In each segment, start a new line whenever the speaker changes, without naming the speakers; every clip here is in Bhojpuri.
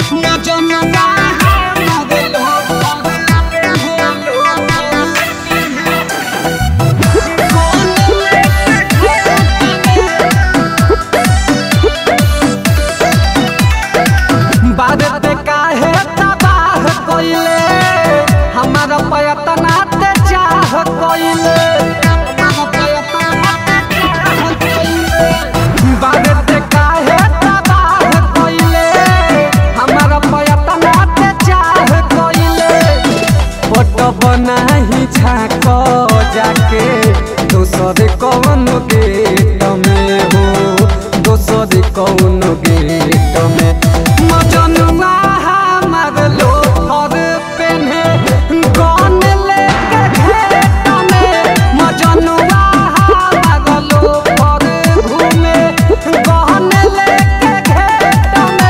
बनाही झाको जाके दोसर कौन गेट में हो, दोसर कौन गेट में मजनुआ हमार लोफर पेन्हे गन लेके घेट में, मजनुआ हमार लोफर घूमे गन लेके घेट में।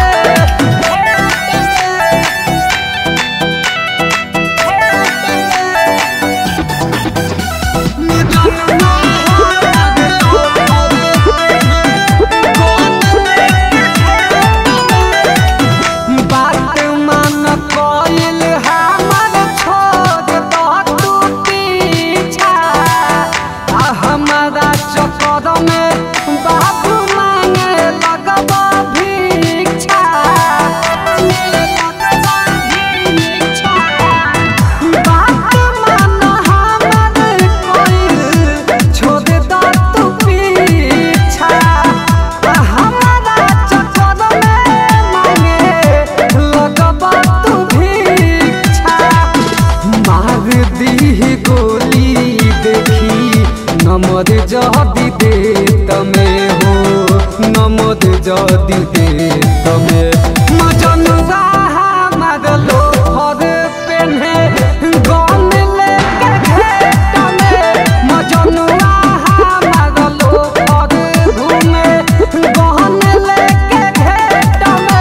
नमद जदी दे तमे हो, नमद जदी दे तमे मजनुआ हमार लोफर पेन्हे गन लेके घेट में, मजनुआ हमार लोफर घूमे गन लेके घेट में।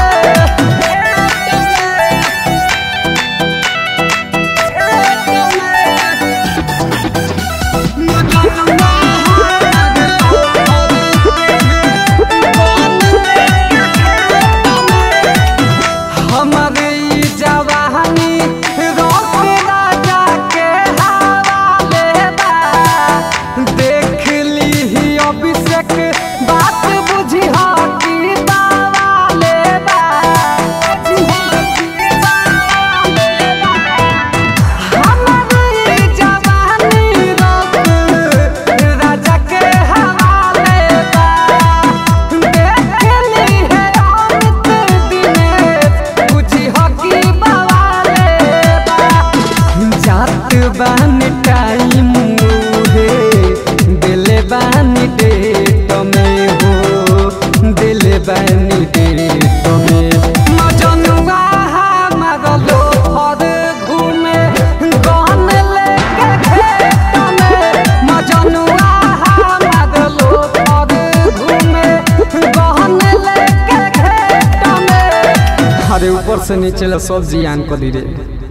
बानी टाइम मुहे दिले बानी डेट में हो, दिले बानी डेट में मजनुआ हमार लोफर घूमे गन लेके घेट में, मजनुआ हमार लोफर घूमे गन लेके घेट में। अरे ऊपर से नीचे सब जियान कर दी रे।